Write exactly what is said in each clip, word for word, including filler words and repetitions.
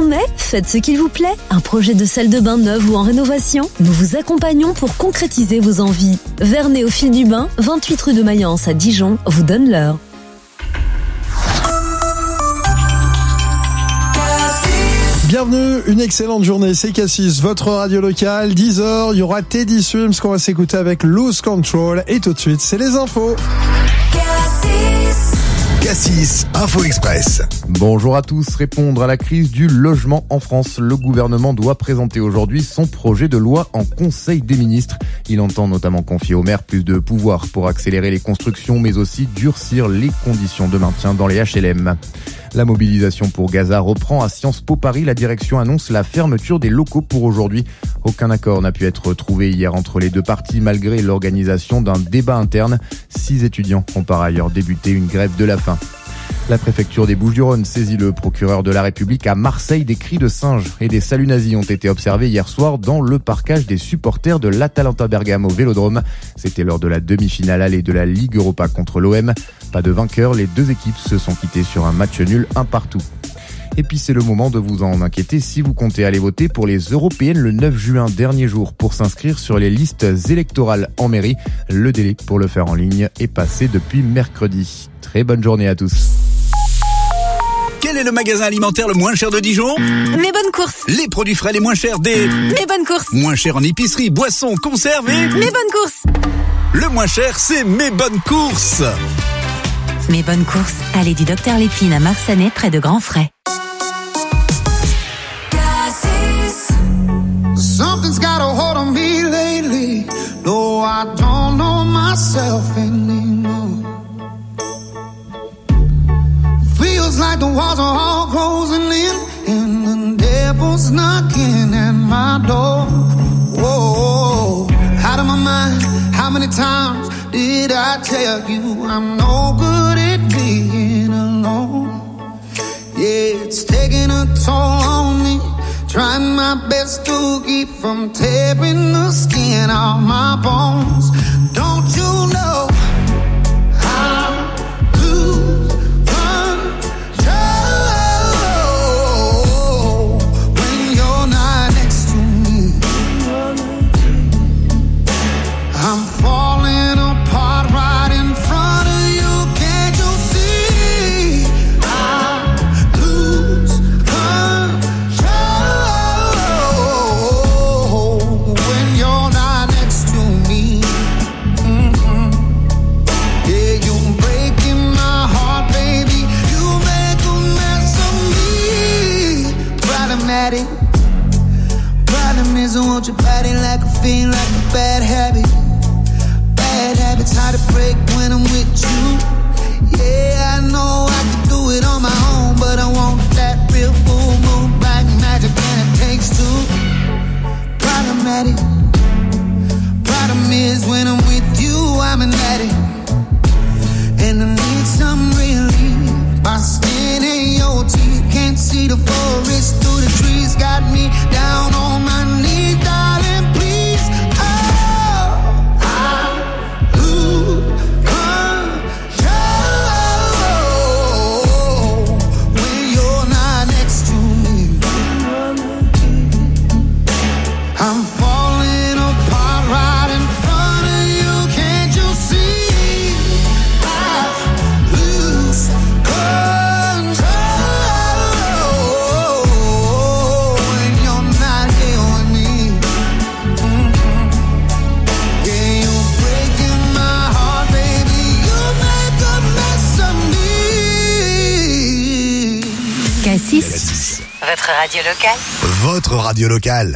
en est? Faites ce qu'il vous plaît. Un projet de salle de bain neuve ou en rénovation? Nous vous accompagnons pour concrétiser vos envies. Vernay au fil du bain, vingt-huit rue de Mayence à Dijon, vous donne l'heure. Bienvenue, une excellente journée, c'est Cassis, votre radio locale, dix heures, il y aura Teddy Swims qu'on va s'écouter avec Lose Control, et tout de suite, c'est les infos. Cassis. Cassis, Info Express. Bonjour à tous. Répondre à la crise du logement en France. Le gouvernement doit présenter aujourd'hui son projet de loi en Conseil des ministres. Il entend notamment confier aux maires plus de pouvoir pour accélérer les constructions, mais aussi durcir les conditions de maintien dans les H L M. La mobilisation pour Gaza reprend à Sciences Po Paris. La direction annonce la fermeture des locaux pour aujourd'hui. Aucun accord n'a pu être trouvé hier entre les deux parties malgré l'organisation d'un débat interne. Six étudiants ont par ailleurs débuté une grève de la faim. La préfecture des Bouches-du-Rhône saisit le procureur de la République à Marseille. Des cris de singes et des saluts nazis ont été observés hier soir dans le parcage des supporters de l'Atalanta Bergame au Vélodrome. C'était lors de la demi-finale allée de la Ligue Europa contre l'O M. Pas de vainqueur, les deux équipes se sont quittées sur un match nul, un partout. Et puis c'est le moment de vous en inquiéter si vous comptez aller voter pour les européennes le neuf juin, dernier jour pour s'inscrire sur les listes électorales en mairie. Le délai pour le faire en ligne est passé depuis mercredi. Très bonne journée à tous. Quel est le magasin alimentaire le moins cher de Dijon? Mes bonnes courses. Les produits frais les moins chers des... Mes bonnes courses. Moins cher en épicerie, boissons, conserves et... Mes bonnes courses. Le moins cher, c'est Mes bonnes courses. Mes bonnes courses, allée du Docteur Lépine à Marsanais, près de Grand Frais. Something's got a hold on me lately, though I don't know myself anymore. Feels like the walls are all closing in, and the devil's knocking at my door. Whoa, out of my mind, how many times did I tell you I'm no good at being alone? Yeah, it's taking a toll on me, trying my best to keep from tearing the skin off my bones. Don't you know I lose control when you're not next to me? I'm falling apart right in front of you. Can't you see? I lose control when you're not next to me. Mm-hmm. Yeah, you're breaking my heart, baby. You make a mess of me. Problematic. Problem is I want your body like a fiend, like a bad habit. Bad habits hard to break when I'm with you. Yeah, I know I can do it on my own, but I want that real full moon black magic, and it takes two. Problematic. Problem is when I'm with you, I'm an addict, and I need some relief. My skin and your teeth, can't see the forest through the trees. Got me down on my knees, darling, please. Oh, I lose control when you're not next to me. I'm falling apart right in front of you. Can't you see? I lose control when you're not here with me. Mm-hmm. Yeah, you're breaking my heart, baby. You make a mess of me. Cassis, Cassis, votre radio locale. votre radio locale.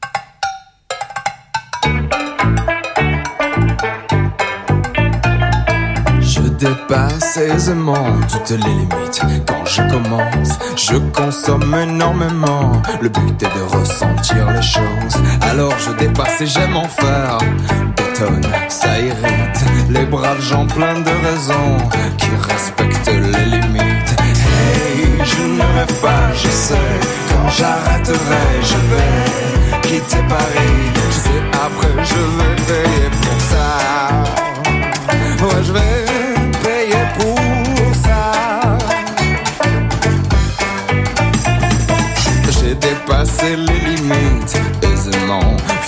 Je dépasse aisément toutes les limites. Quand je commence, je consomme énormément. Le but est de ressentir les choses. Alors je dépasse et j'aime en faire des tonnes. Ça irrite les braves gens pleins de raisons qui respectent les limites. Hey, je ne rêve pas, je sais. Quand j'arrêterai, je vais quitter Paris. Je sais après je vais payer pour ça. Ouais, je vais payer pour ça. Je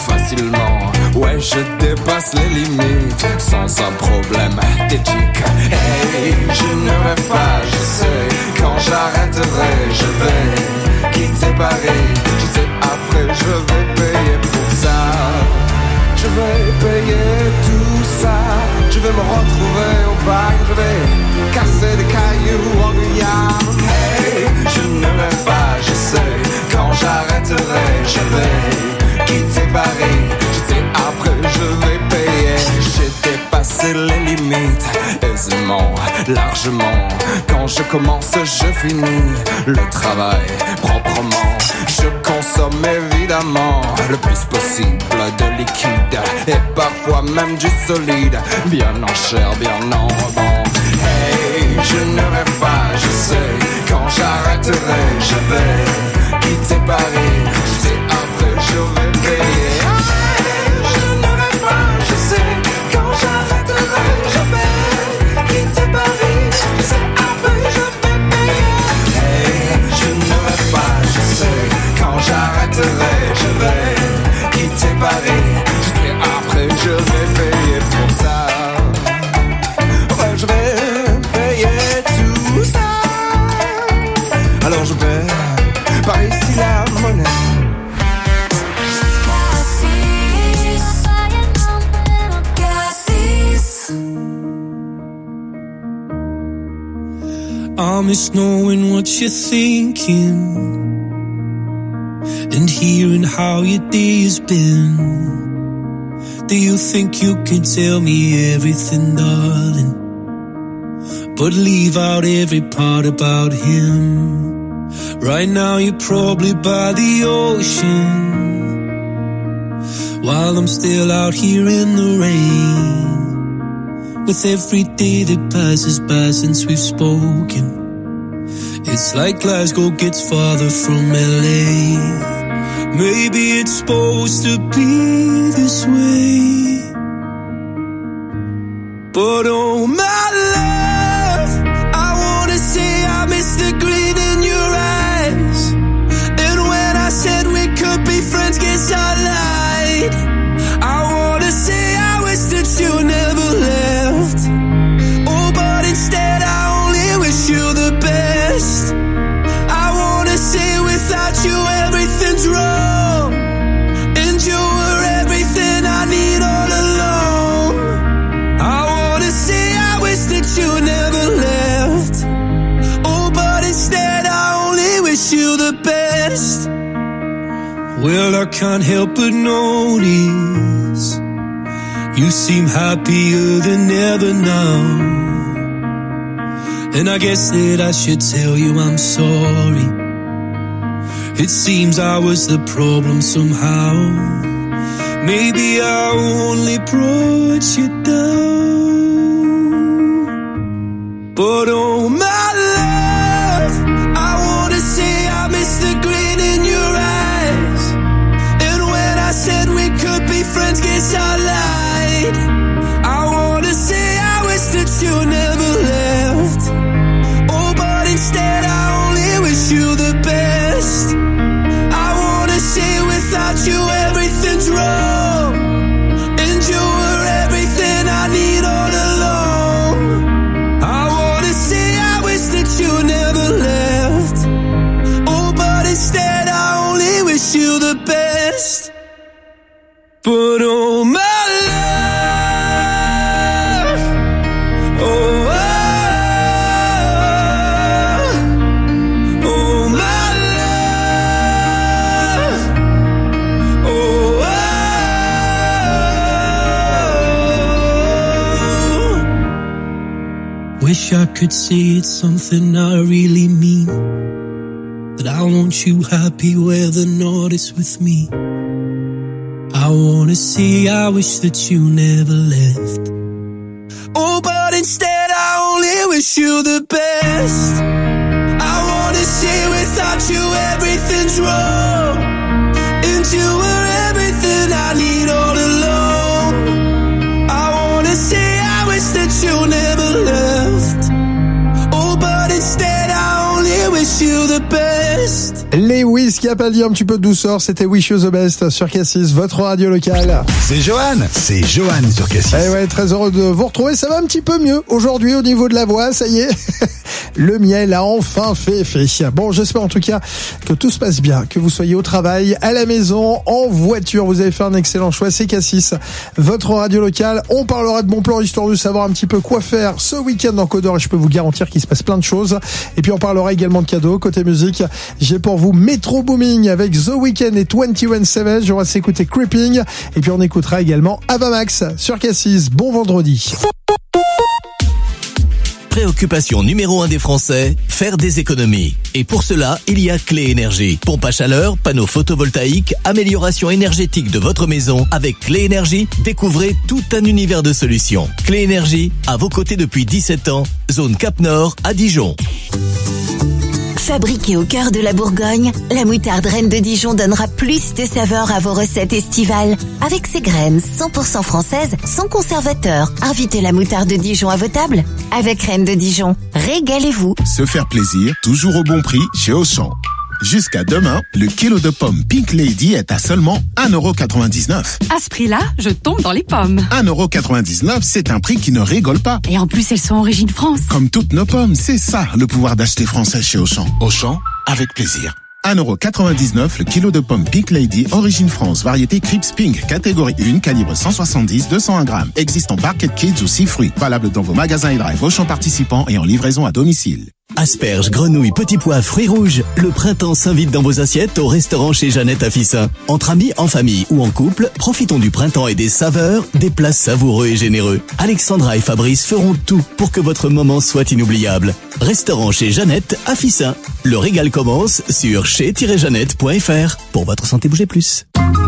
facilement. Ouais, je dépasse les limites sans un problème d'éthique. Hey, je ne rêve pas, je sais, quand j'arrêterai, je vais quitter Paris. Je sais, après je vais payer pour ça. Je vais payer tout ça. Je vais me retrouver au bac, je vais casser des cailloux en Guyane. Hey, je ne rêve pas, je sais, quand j'arrêterai, je vais quitter Paris. Je sais, après je vais payer. J'ai dépassé les limites aisément, largement. Quand je commence, je finis le travail proprement. Je consomme évidemment le plus possible de liquide et parfois même du solide, bien en chair, bien en rebond. Hey, je ne rêve pas, je sais, quand j'arrêterai, je vais quitter Paris. Je sais, après je vais payer. Hey, je ne rêve pas, je sais, quand j'arrêterai, je vais quitter Paris. Je sais, après je vais payer. Hey, je ne rêve pas, je sais, quand j'arrêterai, je vais quitter Paris. Je sais, après je vais payer pour ça. Ouais, je vais payer tout ça. Alors je vais par ici la monnaie. I miss knowing what you're thinking and hearing how your day has been. Do you think you can tell me everything, darling, but leave out every part about him? Right now you're probably by the ocean, while I'm still out here in the rain. With every day that passes by since we've spoken, it's like Glasgow gets farther from L A. Maybe it's supposed to be this way, but oh my love, I wanna say I miss the grin in your eyes. And when I said we could be friends, guess I lied. I wanna say I wish that you never left. Oh, but instead I only wish you the best. I wanna say without you everything's wrong, and you were everything I need all along. I wanna say I wish that you never left. Oh, but instead I only wish you the best. Well, I can't help but notice you seem happier than ever now, and I guess that I should tell you I'm sorry. It seems I was the problem somehow. Maybe I only brought you down, but oh my love, I wanna say I miss the grin in your eyes. And when I said we could be friends, guess I lied. I wanna say I wish that you never left. Oh, but instead I only wish you the best. I wanna say without you everything's wrong, and you were everything I need all along. I wanna say I wish that you never left. Oh, but instead I only wish you the best. But oh my love, oh, oh, oh my love, oh, oh. Wish I could say it's something I really mean, that I want you happy where the north is with me. I wanna say I wish that you never left. Oh, but instead I only wish you the best. I wanna say without you everything's wrong, and you were everything I need all along. I wanna say I wish that you never left. Oh, but instead I only wish you the best. best. Lewis qui a pas dit un petit peu de douceur, c'était Wish You the Best sur Cassis, votre radio locale. C'est Johan, c'est Johan sur Cassis. Eh ouais, très heureux de vous retrouver, ça va un petit peu mieux aujourd'hui au niveau de la voix, ça y est. Le miel a enfin fait effet. Bon, j'espère en tout cas que tout se passe bien, que vous soyez au travail, à la maison, en voiture, vous avez fait un excellent choix, c'est Cassis, votre radio locale. On parlera de bons plans histoire de savoir un petit peu quoi faire ce week-end en Côte d'Or et je peux vous garantir qu'il se passe plein de choses. Et puis on parlera également de cadeaux. Côté musique, j'ai pour vous Metro Booming avec The Weeknd et vingt et un Savage. On va s'écouter Creeping et puis on écoutera également Avamax sur Cassis. Bon vendredi. Préoccupation numéro un des Français, faire des économies. Et pour cela, il y a Clé Énergie. Pompe à chaleur, panneaux photovoltaïques, amélioration énergétique de votre maison. Avec Clé Énergie, découvrez tout un univers de solutions. Clé Énergie, à vos côtés depuis dix-sept ans, zone Cap Nord à Dijon. Fabriquée au cœur de la Bourgogne, la moutarde Reine de Dijon donnera plus de saveur à vos recettes estivales. Avec ses graines cent pour cent françaises, sans conservateur. Invitez la moutarde de Dijon à vos tables. Avec Reine de Dijon, régalez-vous. Se faire plaisir, toujours au bon prix chez Auchan. Jusqu'à demain, le kilo de pommes Pink Lady est à seulement un euro quatre-vingt-dix-neuf. À ce prix-là, je tombe dans les pommes. un euro quatre-vingt-dix-neuf, c'est un prix qui ne rigole pas. Et en plus, elles sont origine France. Comme toutes nos pommes, c'est ça le pouvoir d'acheter français chez Auchan. Auchan, avec plaisir. un euro quatre-vingt-dix-neuf le kilo de pommes Pink Lady, origine France, variété Crips Pink, catégorie un, calibre cent soixante-dix, deux cent un grammes. Existe en Barquet Kids ou six fruits. Valable dans vos magasins et drive Auchan participants et en livraison à domicile. Asperges, grenouilles, petits pois, fruits rouges. Le printemps s'invite dans vos assiettes au restaurant chez Jeannette à Fissin. Entre amis, en famille ou en couple, profitons du printemps et des saveurs, des plats savoureux et généreux. Alexandra et Fabrice feront tout pour que votre moment soit inoubliable. Restaurant chez Jeannette à Fissin. Le régal commence sur chez tiret jeannette point f r. Pour votre santé, bougez plus.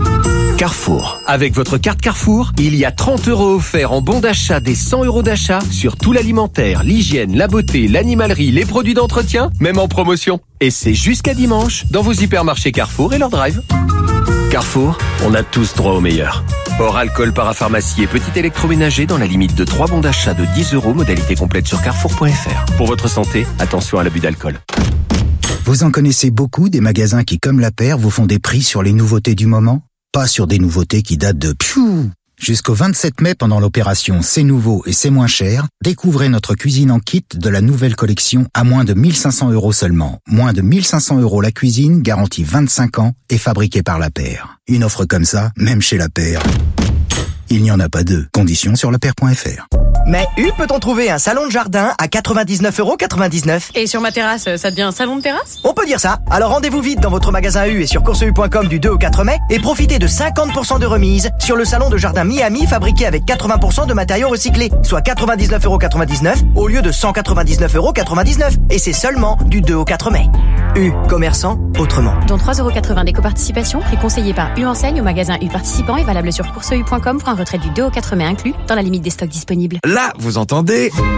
Carrefour. Avec votre carte Carrefour, il y a trente euros offerts en bon d'achat des cent euros d'achat sur tout l'alimentaire, l'hygiène, la beauté, l'animalerie, les produits d'entretien, même en promotion. Et c'est jusqu'à dimanche dans vos hypermarchés Carrefour et leur drive. Carrefour, on a tous droit au meilleur. Hors alcool, parapharmacie et petit électroménager dans la limite de trois bons d'achat de dix euros, modalité complète sur carrefour point f r. Pour votre santé, attention à l'abus d'alcool. Vous en connaissez beaucoup des magasins qui, comme la paire, vous font des prix sur les nouveautés du moment? Pas sur des nouveautés qui datent de pfiou. Jusqu'au vingt-sept mai, pendant l'opération C'est nouveau et c'est moins cher, découvrez notre cuisine en kit de la nouvelle collection à moins de mille cinq cents euros seulement. Moins de mille cinq cents euros la cuisine, garantie vingt-cinq ans et fabriquée par la paire. Une offre comme ça, même chez la paire, il n'y en a pas deux. Conditions sur la paire point f r. Mais U peut-on trouver un salon de jardin à quatre-vingt-dix-neuf euros quatre-vingt-dix-neuf? Et sur ma terrasse, ça devient un salon de terrasse? On peut dire ça. Alors rendez-vous vite dans votre magasin U et sur course u point com du deux au quatre mai et profitez de cinquante pour cent de remise sur le salon de jardin Miami fabriqué avec quatre-vingts pour cent de matériaux recyclés, soit quatre-vingt-dix-neuf euros quatre-vingt-dix-neuf au lieu de cent quatre-vingt-dix-neuf euros quatre-vingt-dix-neuf. Et c'est seulement du deux au quatre mai. U, commerçant autrement. Dont trois euros quatre-vingts d'éco-participation, prix conseillé par U Enseigne au magasin U participant et valable sur course u point com pour un retrait du deux au quatre mai inclus dans la limite des stocks disponibles. Là, vous entendez?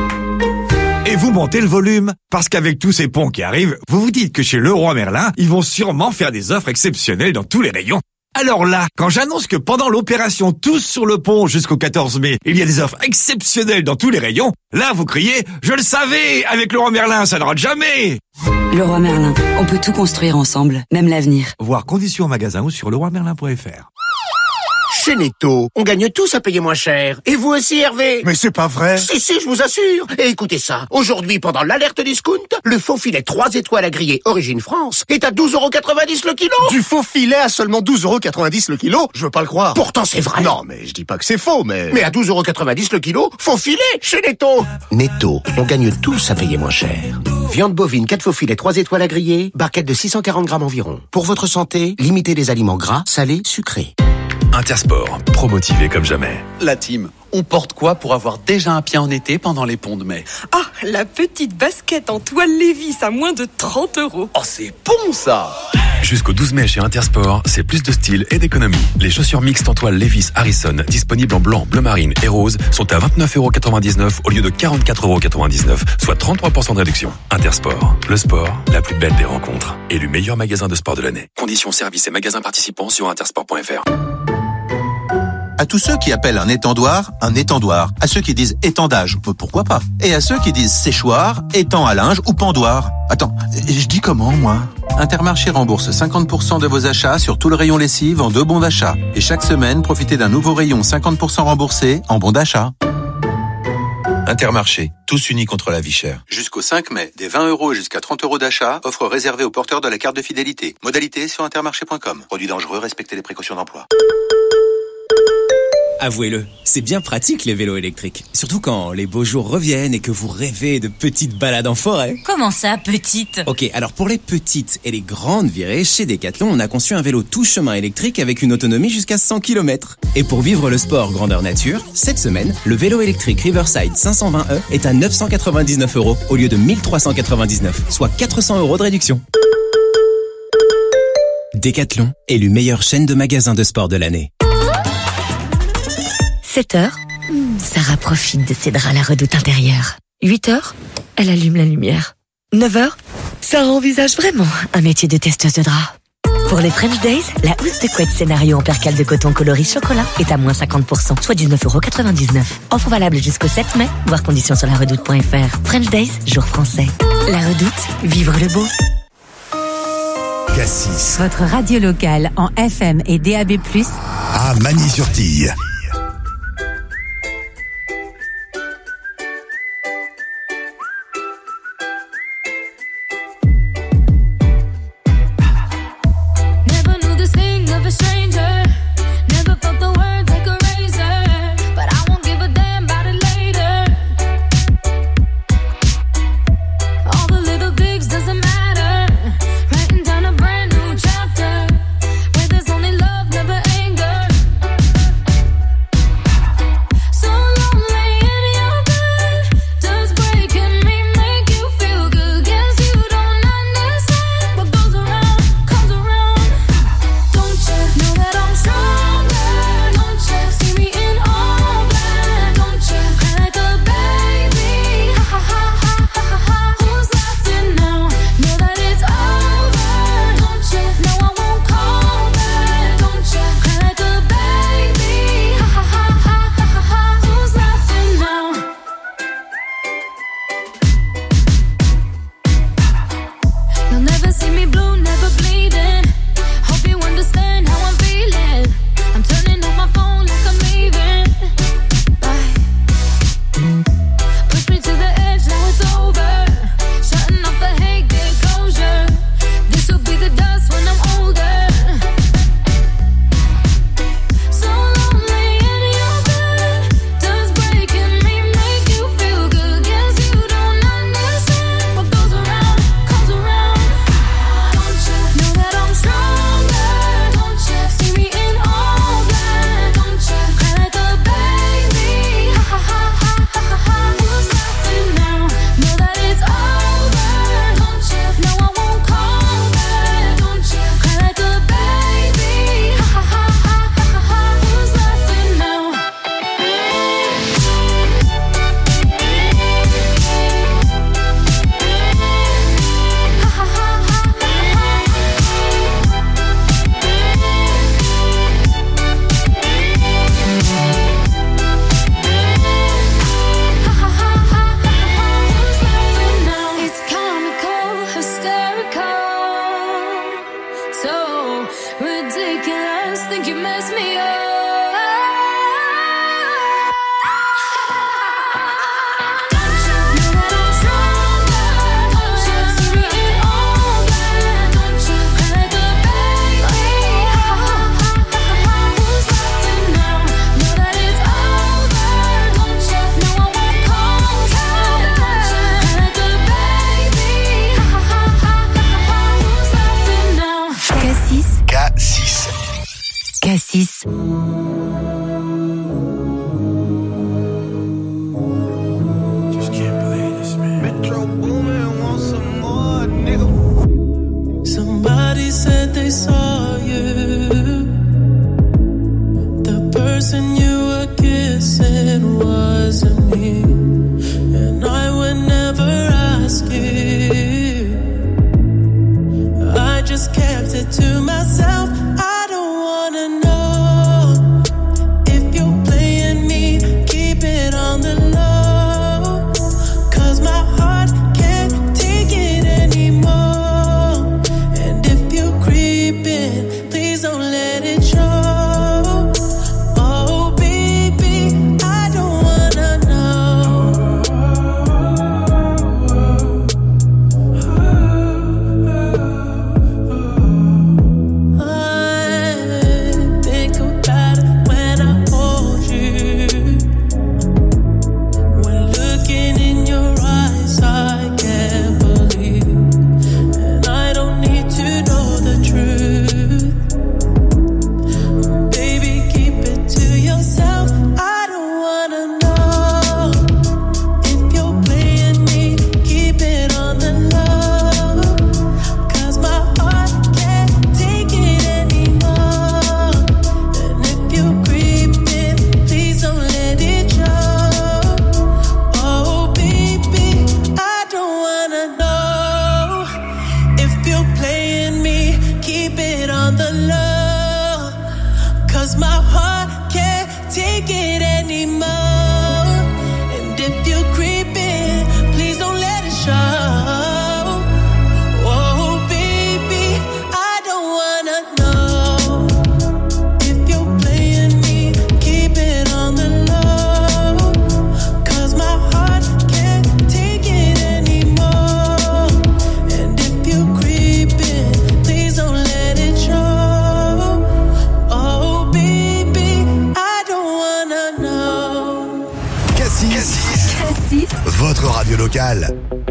Et vous montez le volume. Parce qu'avec tous ces ponts qui arrivent, vous vous dites que chez Leroy Merlin, ils vont sûrement faire des offres exceptionnelles dans tous les rayons. Alors là, quand j'annonce que pendant l'opération Tous sur le pont jusqu'au quatorze mai, il y a des offres exceptionnelles dans tous les rayons, là vous criez « Je le savais, avec Leroy Merlin, ça ne rate jamais !» Leroy Merlin, on peut tout construire ensemble, même l'avenir. Voir conditions en magasin ou sur leroy merlin point f r. Chez Netto, on gagne tous à payer moins cher. Et vous aussi, Hervé? Mais c'est pas vrai. Si, si, je vous assure. Et écoutez ça. Aujourd'hui, pendant l'alerte discount, le faux filet trois étoiles à griller Origine France est à douze euros quatre-vingt-dix le kilo. Du faux filet à seulement douze euros quatre-vingt-dix le kilo? Je veux pas le croire. Pourtant, c'est vrai. Non, mais je dis pas que c'est faux, mais... Mais à douze euros quatre-vingt-dix le kilo, faux filet chez Netto. Netto, on gagne tous à payer moins cher. Viande bovine, quatre faux filets, trois étoiles à griller, barquette de six cent quarante grammes environ. Pour votre santé, limitez les aliments gras, salés, sucrés. Intersport, pro-motivé comme jamais. La team, on porte quoi pour avoir déjà un pied en été pendant les ponts de mai? Ah, la petite basket en toile Levi's à moins de trente euros. Oh, c'est bon ça! Jusqu'au douze mai chez Intersport, c'est plus de style et d'économie. Les chaussures mixtes en toile Levi's Harrison, disponibles en blanc, bleu marine et rose, sont à vingt-neuf euros quatre-vingt-dix-neuf au lieu de quarante-quatre euros quatre-vingt-dix-neuf, soit trente-trois pour cent de réduction. Intersport, le sport, la plus belle des rencontres. Élu meilleur magasin de sport de l'année. Conditions, services et magasins participants sur intersport point f r. À tous ceux qui appellent un étendoir un étendoir, à ceux qui disent étendage, pourquoi pas, et à ceux qui disent séchoir, étang à linge ou pendoir. Attends, je dis comment moi? Intermarché rembourse cinquante pour cent de vos achats sur tout le rayon lessive en deux bons d'achat. Et chaque semaine, profitez d'un nouveau rayon cinquante pour cent remboursé en bons d'achat. Intermarché, tous unis contre la vie chère. Jusqu'au cinq mai, des vingt euros et jusqu'à trente euros d'achat, offre réservée aux porteurs de la carte de fidélité. Modalité sur intermarché point com. Produit dangereux, respectez les précautions d'emploi. Avouez-le, c'est bien pratique les vélos électriques. Surtout quand les beaux jours reviennent et que vous rêvez de petites balades en forêt. Comment ça, petite ? Ok, alors pour les petites et les grandes virées, chez Decathlon, on a conçu un vélo tout chemin électrique avec une autonomie jusqu'à cent kilomètres. Et pour vivre le sport grandeur nature, cette semaine, le vélo électrique Riverside cinq cent vingt E est à neuf cent quatre-vingt-dix-neuf euros au lieu de mille trois cent quatre-vingt-dix-neuf, soit quatre cents euros de réduction. Decathlon, élu meilleure chaîne de magasins de sport de l'année. sept heures, Sarah profite de ses draps à la redoute intérieure. huit heures, elle allume la lumière. neuf heures, Sarah envisage vraiment un métier de testeuse de draps. Pour les French Days, la housse de couette scénario en percale de coton coloris chocolat est à moins cinquante pour cent, soit dix-neuf euros quatre-vingt-dix-neuf. Offre valable jusqu'au sept mai, voir conditions sur la redoute point f r. French Days, jour français. La redoute, vivre le beau. Cassis. Votre radio locale en F M et D A B plus, à Magny-sur-Tille. Cassis. Somebody said they saw you. The person you were kissing wasn't me, and I would never ask you. I just kept it to myself. I don't wanna know if you're playing me. Keep it on the low, 'cause my heart can't take it anymore. another love, 'cause my heart can't take it anymore. And if you creep in, please don't let it show. Oh baby, I don't wanna know if you're playing me. Keep it on the low, 'cause my heart can't take it anymore. And if you creep in, please don't let it show. Oh baby, I don't wanna know. Cassis, Cassis, votre radio locale.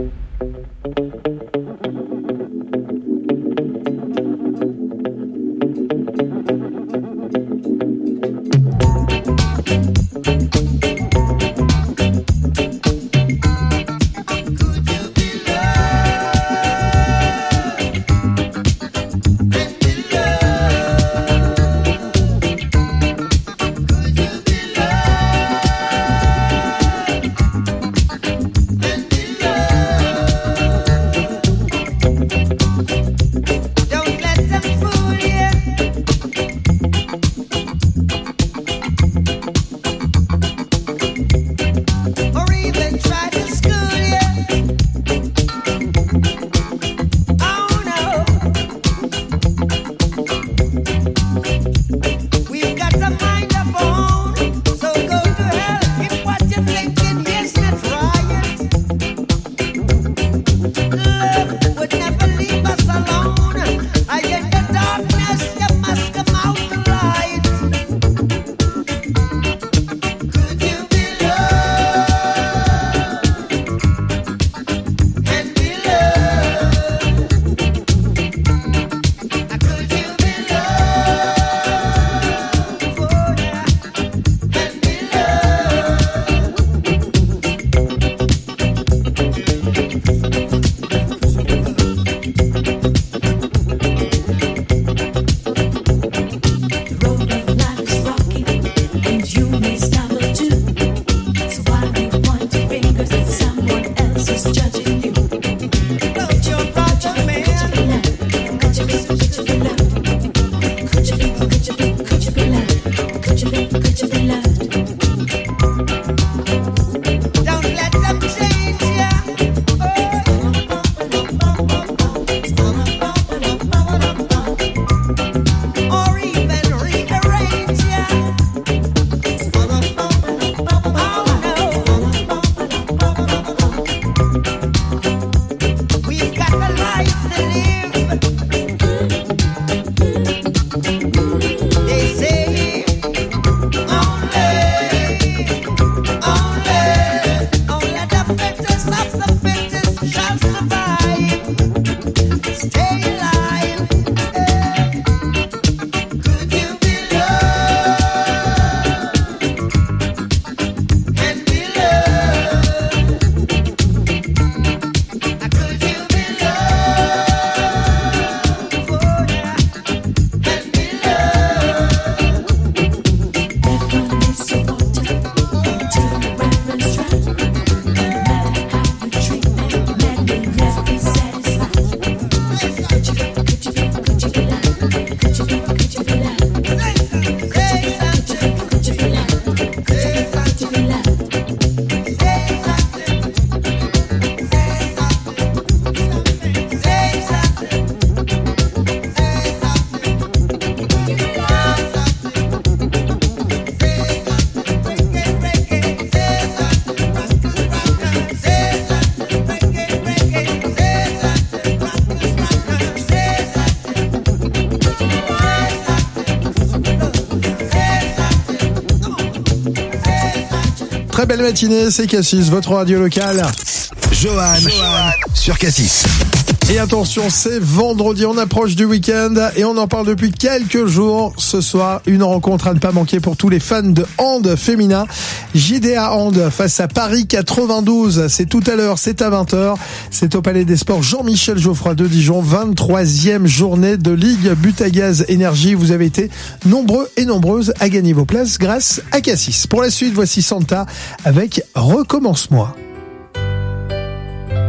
Très belle matinée, c'est Cassis, votre radio locale. Johan, Johan sur Cassis. Et attention, c'est vendredi, on approche du week-end et on en parle depuis quelques jours. Ce soir, une rencontre à ne pas manquer pour tous les fans de hand féminin. J D A Hand face à Paris quatre-vingt-douze. C'est tout à l'heure, c'est à vingt heures. C'est au Palais des Sports Jean-Michel Geoffroy de Dijon. vingt-troisième journée de Ligue Butagaz Énergie. Vous avez été nombreux et nombreuses à gagner vos places grâce à Cassis. Pour la suite, voici Santa avec Recommence-moi.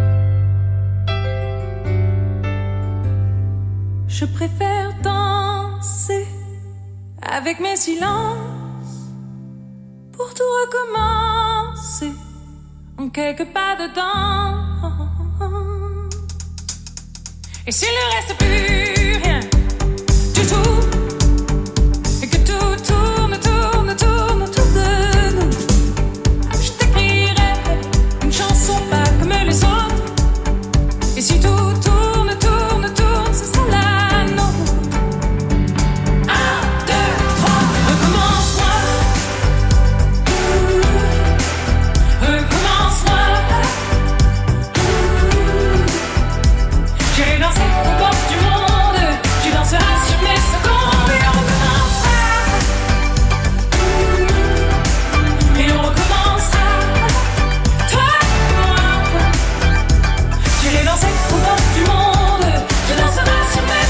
Je préfère tant commencer avec mes silences pour tout recommencer en quelques pas dedans. Et s'il ne reste plus rien du tout, et que tout tourne, tourne, tourne autour de nous, je t'écrirai une chanson pas comme les autres. Et si tout tourne, tourne, tourne, ce sera la nôtre. Un, deux, trois, recommence-moi. Recommence-moi. J'irai danser au bord du monde. Tu danseras sur mes secondes. Et on recommencera. Et on recommencera. Toi et moi. J'irai danser au bord du monde. Tu danseras sur mes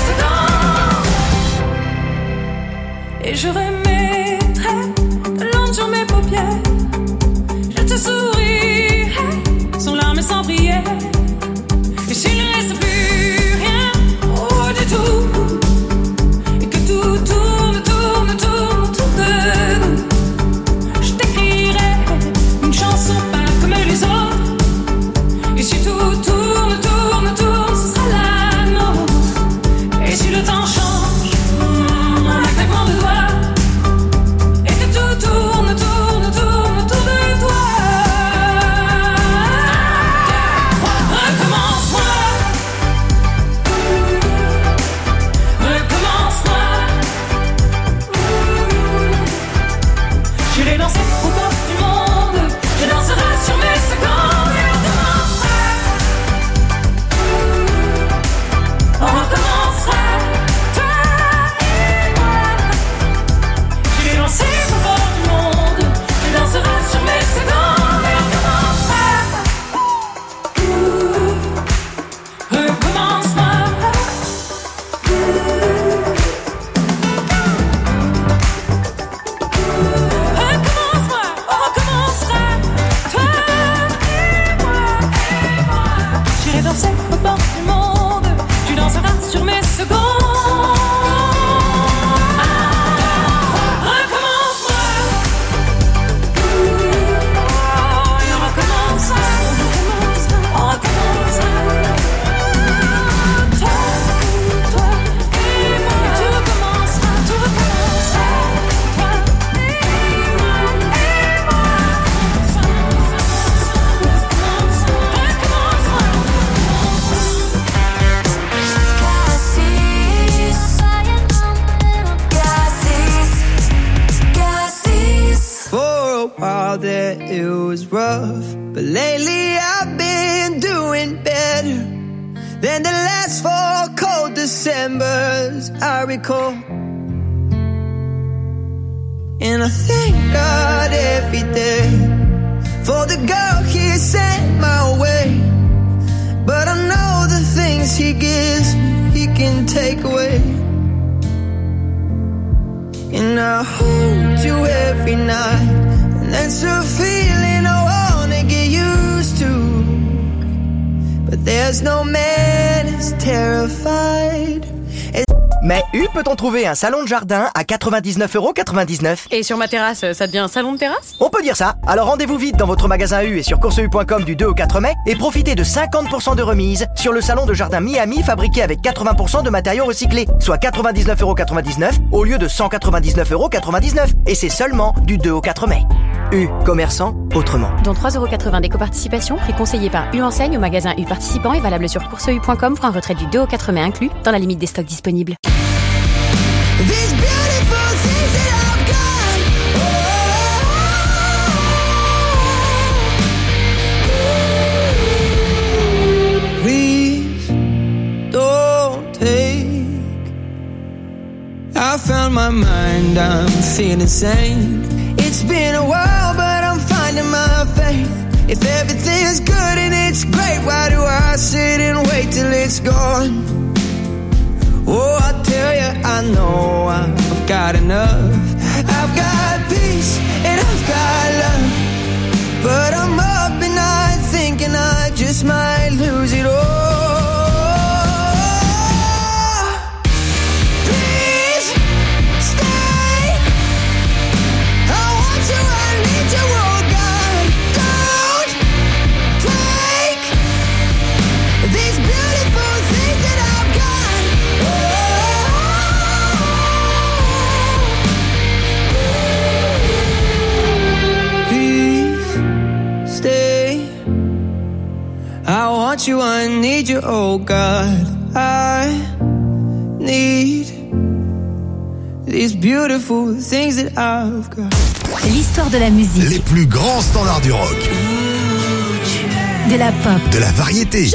secondes. Et je remettrai de l'ombre sur mes paupières. Je te sourirai sans larmes et sans prière. Et s'il ne reste plus rien, oh du tout, et que tout tourne, tourne, tourne autour de nous, je t'écrirai une chanson pas comme les autres. Et si tout tourne, tourne, tourne, ce sera la nôtre. Et si le temps change, en un claquement de doigts, et que tout tourne, tourne, tourne autour de toi. Recommence-moi. Recommence-moi. J'irai danser au bord du monde. Tu danseras sur mes secondes. Et on recommencera. On recommencera. Toi et moi. J'irai danser au bord du monde. Tu danseras sur mes secondes. Et on recommencera. Recommence-moi. Recommence-moi, on recommencera. Toi et moi, et moi. J'irai danser au bord du monde. Tu danseras sur mes secondes. Recommence-moi. Et on recommencera. On recommencera. Toi, toi et moi. Tout recommencera, tout recommencera. Toi et moi, et moi. For a while there it was rough, but lately I've been doing better than the last four cold Decembers I recall. And I thank God every day for the girl He sent my way. But I know the things He gives me, He can take away. And I hold you every night, and that's a feeling I wanna get used to. But there's no man as terrified. Mais U peut-on trouver un salon de jardin à quatre-vingt-dix-neuf euros quatre-vingt-dix-neuf? Et sur ma terrasse, ça devient un salon de terrasse? On peut dire ça. Alors rendez-vous vite dans votre magasin U et sur course u point com du deux au quatre mai et profitez de cinquante pour cent de remise sur le salon de jardin Miami fabriqué avec quatre-vingts pour cent de matériaux recyclés, soit quatre-vingt-dix-neuf euros quatre-vingt-dix-neuf au lieu de cent quatre-vingt-dix-neuf euros quatre-vingt-dix-neuf. Et c'est seulement du deux au quatre mai. U, commerçant autrement. Dont trois euros quatre-vingts d'éco-participation, prix conseillé par U Enseigne au magasin U participant et valable sur course u point com pour un retrait du deux au quatre mai inclus dans la limite des stocks disponibles. These beautiful things that I've got, oh, please don't take. I found my mind, I'm feeling sane. It's been a while, but I'm finding my faith. If everything's good and it's great, why do I sit and wait till it's gone? Oh, I tell you, I know I've got enough. I've got peace and I've got love, but I'm up at night thinking I just might lose it all. Please need you, oh God. I need these beautiful things that I've got. L'histoire de la musique. Les plus grands standards du rock. De la pop. De la variété.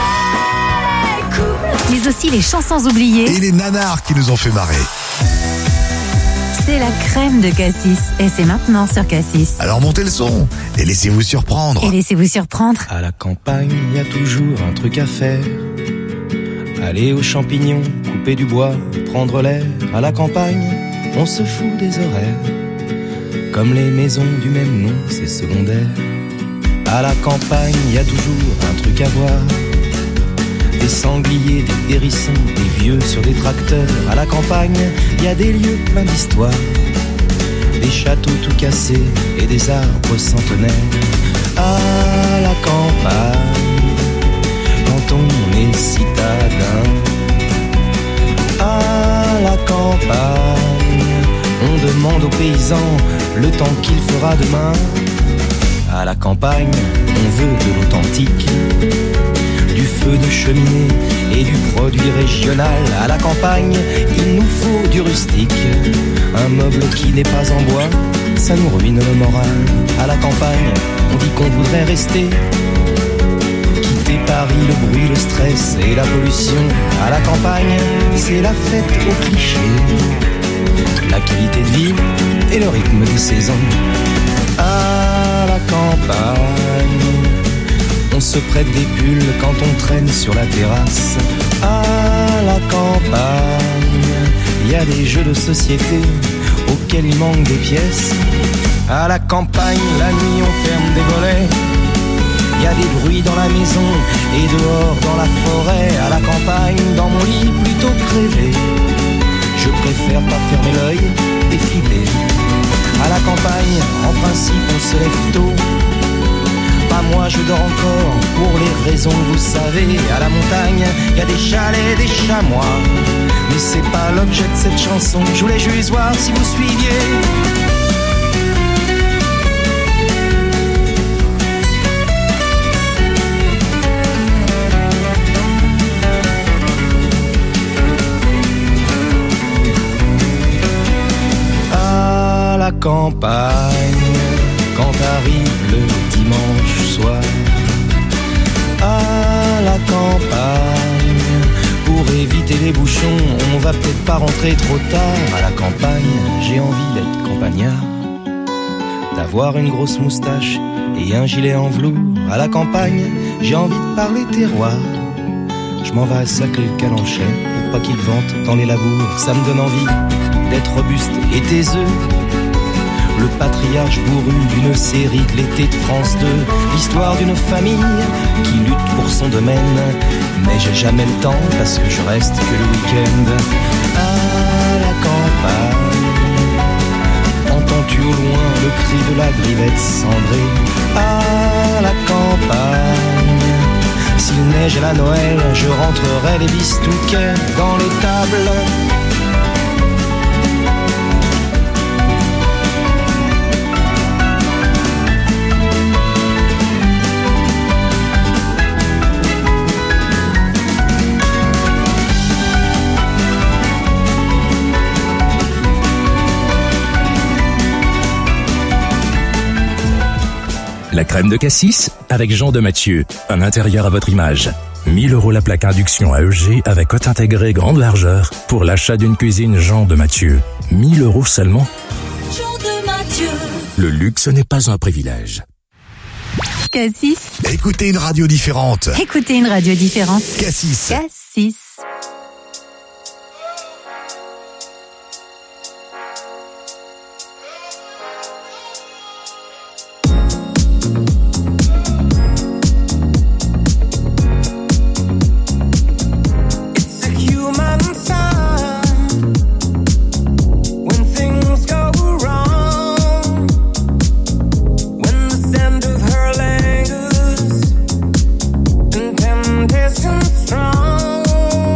Mais aussi les chansons oubliées. Et les nanars qui nous ont fait marrer. C'est la crème de Cassis. Et c'est maintenant sur Cassis. Alors montez le son et laissez-vous surprendre. Et laissez-vous surprendre. À la campagne, il y a toujours un truc à faire. Aller aux champignons, couper du bois, prendre l'air. À la campagne, on se fout des horaires. Comme les maisons du même nom, c'est secondaire. À la campagne, il y a toujours un truc à voir. Des sangliers, des hérissons, des vieux sur des tracteurs. À la campagne, il y a des lieux pleins d'histoire. Des châteaux tout cassés et des arbres centenaires. À la campagne, quand on est citadin. À la campagne, on demande aux paysans le temps qu'il fera demain. À la campagne, on veut de l'authentique, du feu de cheminée et du produit régional. À la campagne, il nous faut du rustique, un meuble qui n'est pas en bois, ça nous ruine le moral. À la campagne, on dit qu'on voudrait rester, quitter Paris, le bruit, le stress et la pollution. À la campagne, c'est la fête au cliché, la qualité de vie et le rythme des saisons. À la campagne, on se prête des pulls quand on traîne sur la terrasse. À la campagne, il y a des jeux de société auxquels il manque des pièces. À la campagne, la nuit on ferme des volets. Il y a des bruits dans la maison et dehors dans la forêt. À la campagne, dans mon lit plutôt crevé, je préfère pas fermer l'œil et filer. À la campagne, en principe on se lève tôt. Pas moi, je dors encore, pour les raisons que vous savez. À la montagne, il y a des chalets, des chamois. Mais c'est pas l'objet de cette chanson, je voulais juste voir si vous suiviez. À la campagne, quand arrive le dimanche soir. À la campagne, pour éviter les bouchons, on va peut-être pas rentrer trop tard. À la campagne, j'ai envie d'être campagnard, d'avoir une grosse moustache et un gilet en velours. À la campagne, j'ai envie de parler terroir. Je m'en vais à Saclay le Calanchais pour pas qu'il vente dans les labours. Ça me donne envie d'être robuste et taiseux, le patriarche bourru d'une série de l'été de France deux. L'histoire d'une famille qui lutte pour son domaine. Mais j'ai jamais le temps parce que je reste que le week-end. À la campagne, entends-tu au loin le cri de la grivette cendrée? À la campagne, s'il neige à la Noël, je rentrerai les bistouquets dans les tables. La crème de Cassis avec Jean de Mathieu. Un intérieur à votre image. mille euros la plaque induction à E G avec hôte intégré grande largeur pour l'achat d'une cuisine Jean de Mathieu. mille euros seulement. Jean de Mathieu. Le luxe n'est pas un privilège. Cassis. Écoutez une radio différente. Écoutez une radio différente. Cassis. Cassis. Strong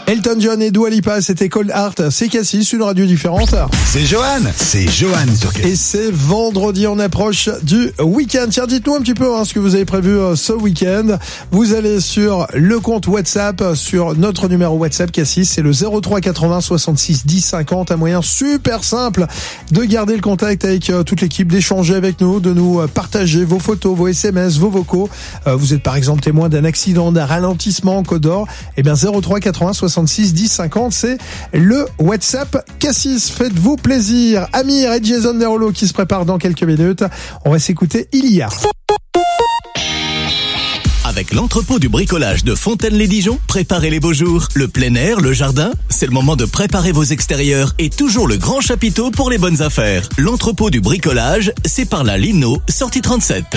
Elton John et Dua Lipa, c'était Cold Heart. C'est Cassis, une radio différente. C'est Johan, c'est Johan sur Cassis. Et c'est vendredi, on approche du week-end. Tiens, dites-nous un petit peu hein, ce que vous avez prévu euh, ce week-end. Vous allez sur le compte WhatsApp, sur notre numéro WhatsApp Cassis, c'est le zéro trois quatre-vingts soixante-six dix cinquante. Un moyen super simple de garder le contact avec euh, toute l'équipe, d'échanger avec nous, de nous euh, partager vos photos, vos S M S, vos vocaux. Euh, vous êtes par exemple témoin d'un accident, d'un ralentissement en Côte d'Or. Eh bien, zéro trois quatre-vingts soixante-six dix cinquante, c'est le WhatsApp Cassis. Faites-vous plaisir. Amir et Jason Derulo qui se préparent dans quelques minutes. On va s'écouter Il y a. Avec l'entrepôt du bricolage de Fontaine-les-Dijon, préparez les beaux jours. Le plein air, le jardin, c'est le moment de préparer vos extérieurs et toujours le grand chapiteau pour les bonnes affaires. L'entrepôt du bricolage, c'est par la Lino, sortie trente-sept.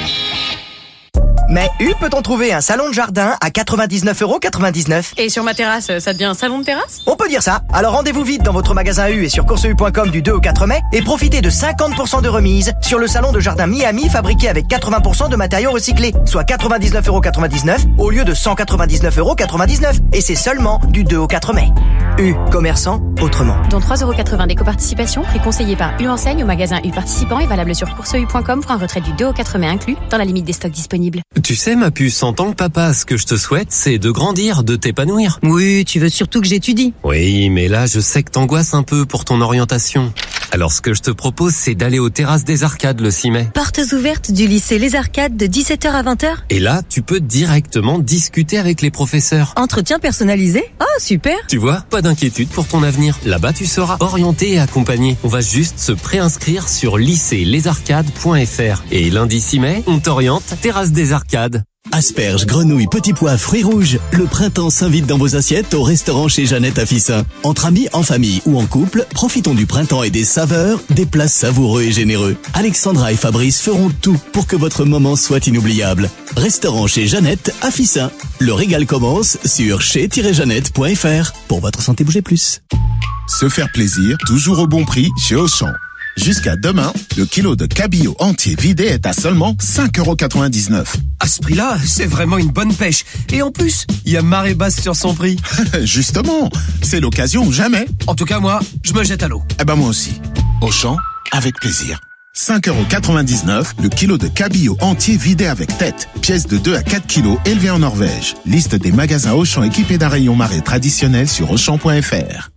Mais U peut-on trouver un salon de jardin à quatre-vingt-dix-neuf euros quatre-vingt-dix-neuf? Et sur ma terrasse, ça devient un salon de terrasse? On peut dire ça. Alors rendez-vous vite dans votre magasin U et sur course u point com du deux au quatre mai et profitez de cinquante pour cent de remise sur le salon de jardin Miami fabriqué avec quatre-vingts pour cent de matériaux recyclés, soit quatre-vingt-dix-neuf euros quatre-vingt-dix-neuf au lieu de cent quatre-vingt-dix-neuf euros quatre-vingt-dix-neuf. Et c'est seulement du deux au quatre mai. U, commerçant autrement. Dont trois euros quatre-vingts d'éco-participation, prix conseillé par U enseigne au magasin U participant et valable sur course u point com pour un retrait du deux au quatre mai inclus dans la limite des stocks disponibles. Tu sais, ma puce, en tant que papa, ce que je te souhaite, c'est de grandir, de t'épanouir. Oui, tu veux surtout que j'étudie. Oui, mais là, je sais que t'angoisses un peu pour ton orientation. Alors, ce que je te propose, c'est d'aller aux terrasses des Arcades le six mai. Portes ouvertes du lycée Les Arcades de dix-sept heures à vingt heures. Et là, tu peux directement discuter avec les professeurs. Entretien personnalisé? Oh, super. Tu vois, pas d'inquiétude pour ton avenir. Là-bas, tu seras orienté et accompagné. On va juste se préinscrire sur lycée les arcades point f r. Et lundi six mai, on t'oriente terrasse des Arcades. Asperges, grenouilles, petits pois, fruits rouges. Le printemps s'invite dans vos assiettes au restaurant chez Jeannette à Fissin. Entre amis, en famille ou en couple, profitons du printemps et des saveurs, des plats savoureux et généreux. Alexandra et Fabrice feront tout pour que votre moment soit inoubliable. Restaurant chez Jeannette à Fissin. Le régal commence sur chez tiret jeannette point f r. Pour votre santé, bougez plus. Se faire plaisir, toujours au bon prix chez Auchan. Jusqu'à demain, le kilo de cabillaud entier vidé est à seulement cinq euros quatre-vingt-dix-neuf. À ce prix-là, c'est vraiment une bonne pêche. Et en plus, il y a marée basse sur son prix. Justement, c'est l'occasion ou jamais. En tout cas, moi, je me jette à l'eau. Eh ben moi aussi. Auchan, avec plaisir. cinq euros quatre-vingt-dix-neuf, le kilo de cabillaud entier vidé avec tête. Pièce de deux à quatre kilos élevée en Norvège. Liste des magasins Auchan équipés d'un rayon marée traditionnel sur auchan point f r.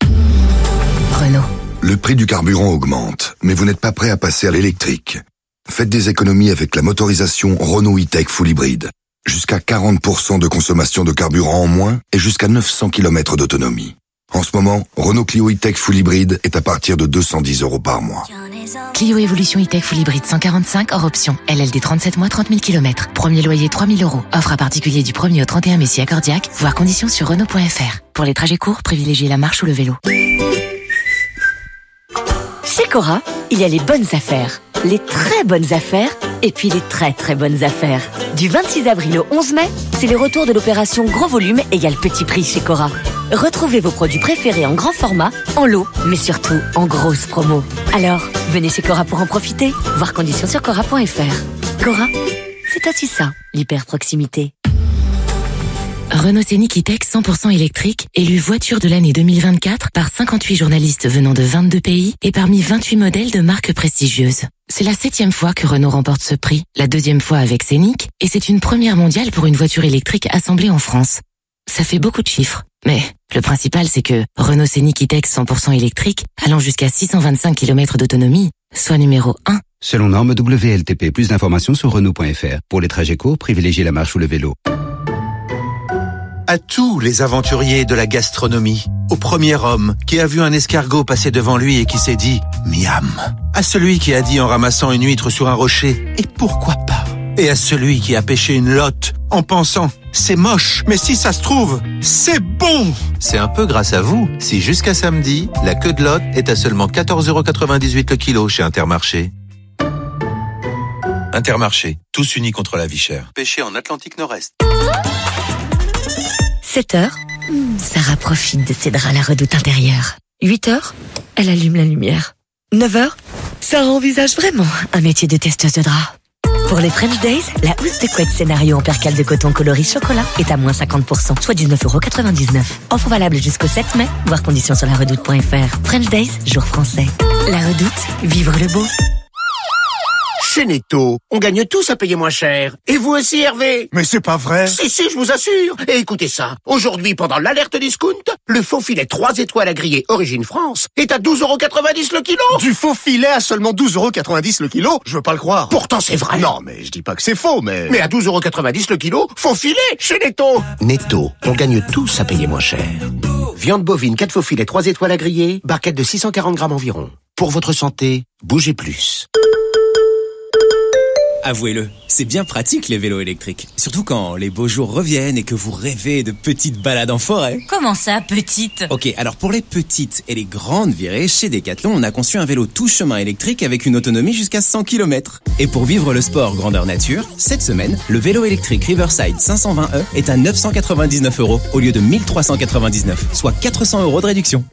Renault. Le prix du carburant augmente, mais vous n'êtes pas prêt à passer à l'électrique. Faites des économies avec la motorisation Renault E-Tech Full Hybrid. Jusqu'à quarante pour cent de consommation de carburant en moins et jusqu'à neuf cents kilomètres d'autonomie. En ce moment, Renault Clio E-Tech Full Hybrid est à partir de deux cent dix euros par mois. Clio Evolution E-Tech Full Hybrid cent quarante-cinq hors option. L L D trente-sept mois, trente mille kilomètres. Premier loyer trois mille euros. Offre à particulier du premier au trente et un mai si accordiaque. Voir conditions sur Renault point f r. Pour les trajets courts, privilégiez la marche ou le vélo. Chez Cora, il y a les bonnes affaires, les très bonnes affaires et puis les très très bonnes affaires. Du vingt-six avril au onze mai, c'est le retour de l'opération Gros Volume égale Petit Prix chez Cora. Retrouvez vos produits préférés en grand format, en lot, mais surtout en grosse promo. Alors, venez chez Cora pour en profiter. Voir conditions sur cora point f r. Cora, c'est aussi ça, l'hyper proximité. Renault Scénic E-Tech cent pour cent électrique, élu voiture de l'année deux mille vingt-quatre par cinquante-huit journalistes venant de vingt-deux pays et parmi vingt-huit modèles de marques prestigieuses. C'est la septième fois que Renault remporte ce prix, la deuxième fois avec Scénic, et c'est une première mondiale pour une voiture électrique assemblée en France. Ça fait beaucoup de chiffres, mais le principal c'est que Renault Scénic E-Tech cent pour cent électrique, allant jusqu'à six cent vingt-cinq kilomètres d'autonomie, soit numéro un. Selon norme W L T P, plus d'informations sur Renault point f r. Pour les trajets courts, privilégiez la marche ou le vélo. À tous les aventuriers de la gastronomie, au premier homme qui a vu un escargot passer devant lui et qui s'est dit « miam », à celui qui a dit en ramassant une huître sur un rocher « et pourquoi pas », et à celui qui a pêché une lotte en pensant « c'est moche, mais si ça se trouve, c'est bon ». C'est un peu grâce à vous si jusqu'à samedi, la queue de lotte est à seulement quatorze euros quatre-vingt-dix-huit le kilo chez Intermarché. Intermarché, tous unis contre la vie chère. Pêché en Atlantique Nord-Est. sept heures, Sarah profite de ses draps à la redoute intérieure. huit heures, elle allume la lumière. neuf heures, Sarah envisage vraiment un métier de testeuse de draps. Pour les French Days, la housse de couette scénario en percale de coton coloris chocolat est à moins cinquante pour cent, soit dix-neuf euros quatre-vingt-dix-neuf. Offre valable jusqu'au sept mai, voir conditions sur la redoute point f r. French Days, jour français. La Redoute, vivre le beau. Chez Netto, on gagne tous à payer moins cher. Et vous aussi, Hervé? Mais c'est pas vrai. Si, si, je vous assure. Et écoutez ça. Aujourd'hui, pendant l'alerte discount, le faux filet trois étoiles à griller Origine France est à douze euros quatre-vingt-dix le kilo. Du faux filet à seulement douze euros quatre-vingt-dix le kilo? Je veux pas le croire. Pourtant, c'est vrai. Non, mais je dis pas que c'est faux, mais... Mais à douze euros quatre-vingt-dix le kilo, faux filet chez Netto. Netto, on gagne tous à payer moins cher. Viande bovine, quatre faux filets, trois étoiles à griller, barquette de six cent quarante grammes environ. Pour votre santé, bougez plus. Avouez-le, c'est bien pratique les vélos électriques. Surtout quand les beaux jours reviennent et que vous rêvez de petites balades en forêt. Comment ça, petite? Ok, alors pour les petites et les grandes virées, chez Decathlon, on a conçu un vélo tout chemin électrique avec une autonomie jusqu'à cent kilomètres. Et pour vivre le sport grandeur nature, cette semaine, le vélo électrique Riverside cinq cent vingt E est à neuf cent quatre-vingt-dix-neuf euros au lieu de mille trois cent quatre-vingt-dix-neuf, soit quatre cents euros de réduction.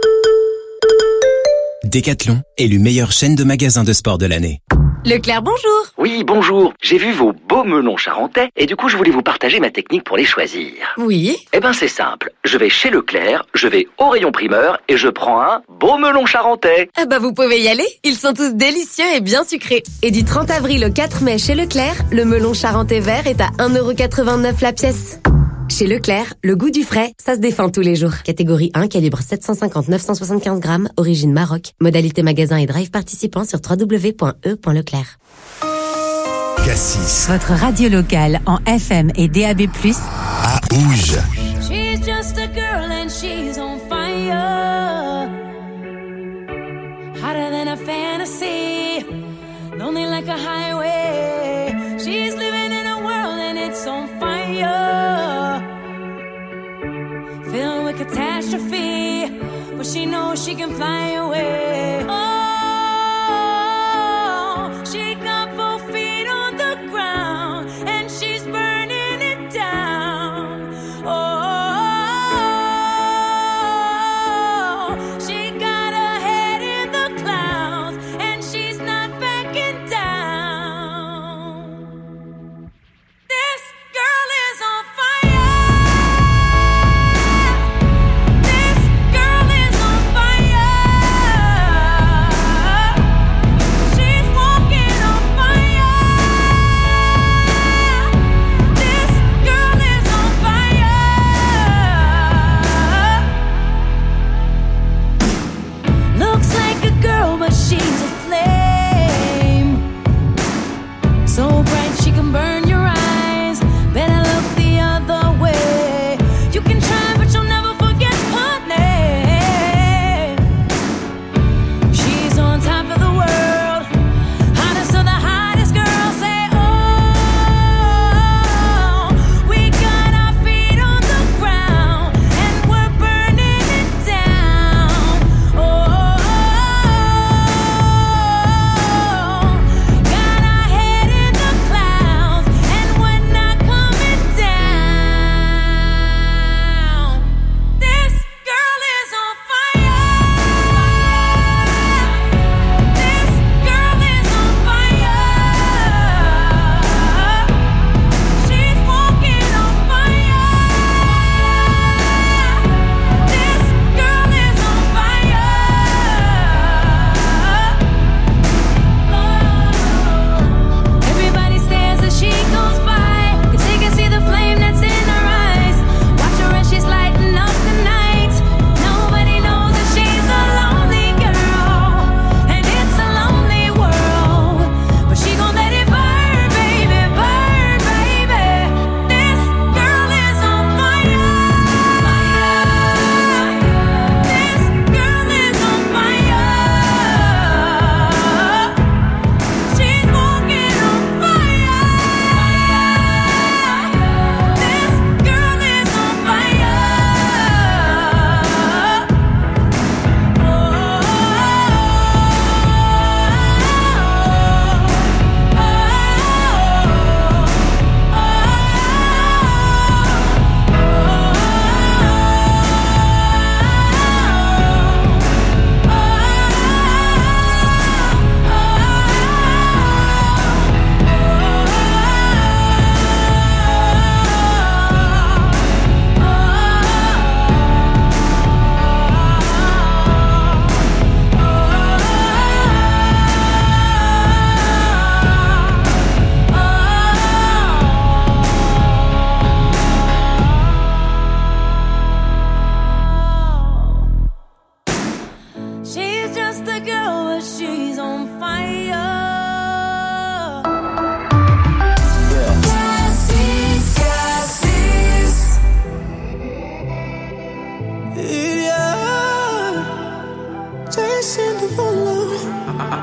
Decathlon, élu meilleure chaîne de magasins de sport de l'année. Leclerc, bonjour. Oui, bonjour. J'ai vu vos beaux melons charentais et du coup, je voulais vous partager ma technique pour les choisir. Oui. Eh ben, c'est simple. Je vais chez Leclerc, je vais au rayon primeur et je prends un beau melon charentais. Ah bah, vous pouvez y aller. Ils sont tous délicieux et bien sucrés. Et du trente avril au quatre mai chez Leclerc, le melon charentais vert est à un euro quatre-vingt-neuf la pièce. Chez Leclerc, le goût du frais, ça se défend tous les jours. Catégorie un, calibre sept cent cinquante à neuf cent soixante-quinze grammes, origine Maroc. Modalité magasin et drive participant sur w w w point e point leclerc. Cassis. Votre radio locale en F M et D A B plus, à Ouge. She's just a girl and she's on fire. Hotter than a fantasy. Lonely like a highway. She's living in a world and it's on fire. Filled with catastrophe. But she knows she can fly away. Oh, she got both feet on the ground. And she's burning it down. Oh, she got her head in the clouds. And she's not backing down. This girl is on fire. This girl is on fire.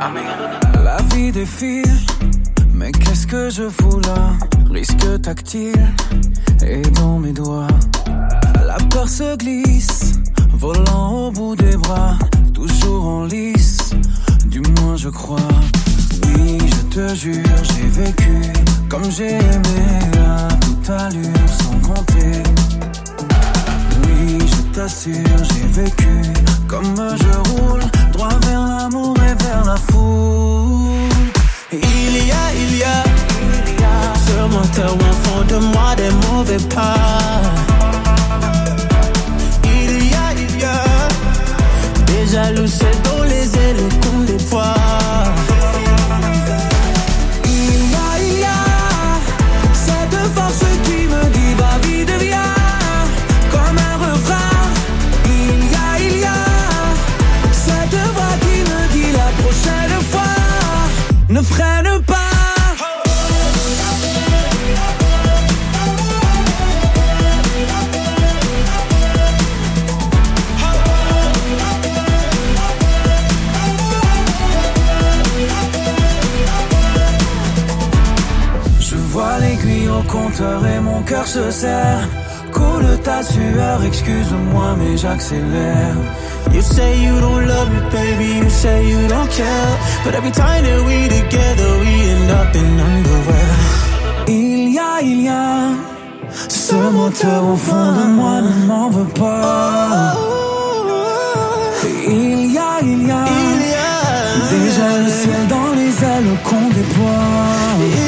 La vie défile, mais qu'est-ce que je fous là? Risque tactile et dans mes doigts. La peur se glisse, volant au bout des bras, toujours en lice, du moins je crois. Oui, je te jure, j'ai vécu comme j'ai aimé à toute allure sans compter. Oui, je t'assure, j'ai vécu comme je roule, droit vers l'amour et vers la foule. Il y a, il y a, ce moteur au fond de moi des mauvais pas. Il y a, il y a, des jaloux c'est dans les ailes comme des poids. Il y a, il y a, cette force qui me dit va vite viens, comme un refrain. Il y a, il y a, cette voix qui me dit la prochaine fois ne freine pas. Je vois l'aiguille au compteur et mon cœur se serre. Coule ta sueur, excuse-moi mais j'accélère. You say you don't love me, baby, you say you don't care. But every time that we together, we end up in underwear. Il y a, il y a, ce moteur au fond de moi ne m'en veut pas. Il y a, il y a, déjà le ciel dans les ailes qu'on déploie.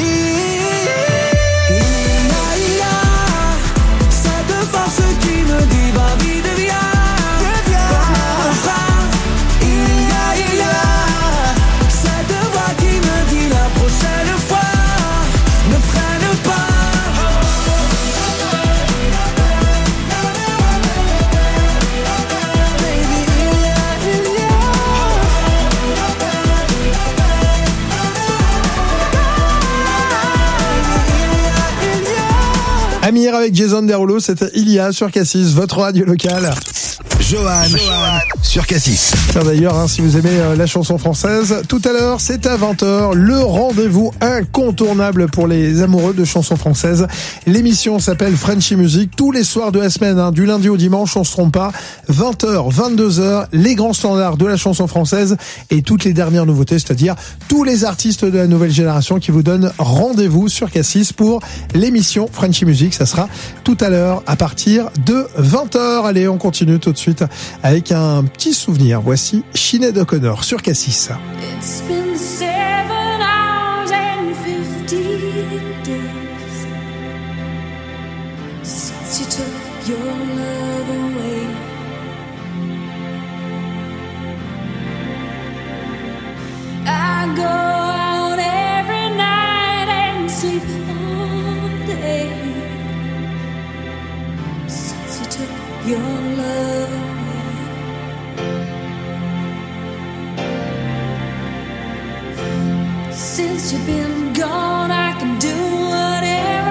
Force qui me dit va vite viens, comme un refrain. Il y a, il y a, cette voix qui me dit la prochaine fois ne freine pas. Baby, il y a, il y a. Amir avec Jason Derulo, c'était Il y a sur Cassis, votre radio locale. Johan, Johan sur Cassis. Tiens d'ailleurs, hein, si vous aimez euh, la chanson française, tout à l'heure, c'est à vingt heures, le rendez-vous incontournable pour les amoureux de chansons françaises. L'émission s'appelle Frenchy Music, tous les soirs de la semaine, hein, du lundi au dimanche, on se trompe pas, vingt heures, vingt-deux heures, les grands standards de la chanson française et toutes les dernières nouveautés, c'est-à-dire tous les artistes de la nouvelle génération qui vous donnent rendez-vous sur Cassis pour l'émission Frenchy Music. Ça sera tout à l'heure à partir de vingt heures. Allez, on continue tout de suite avec un petit souvenir. Voici Sinéad O'Connor sur Cassis. It's been seven hours and fifteen days since you took your love away. I go out every night and sleep all day since you took your love away. Since you've been gone, I can do whatever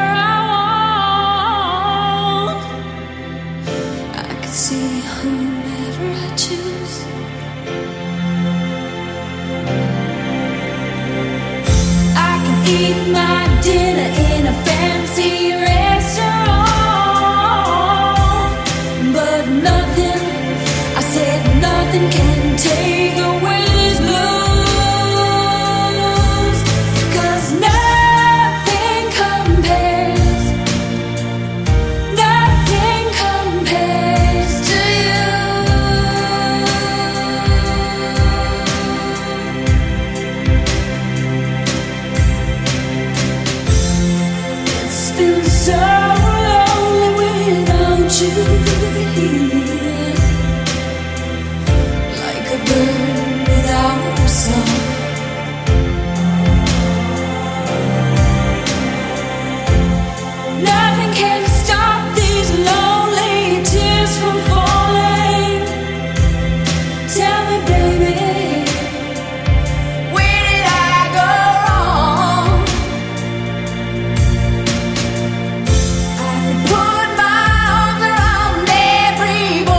I want. I can see whomever I choose. I can eat my dinner in a fancy restaurant, but nothing, I said nothing can take away this blues. Like a bird without a song. Nothing can stop these lonely tears from falling. Tell me, baby, where did I go wrong? I put my arms around every boy.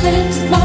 spend my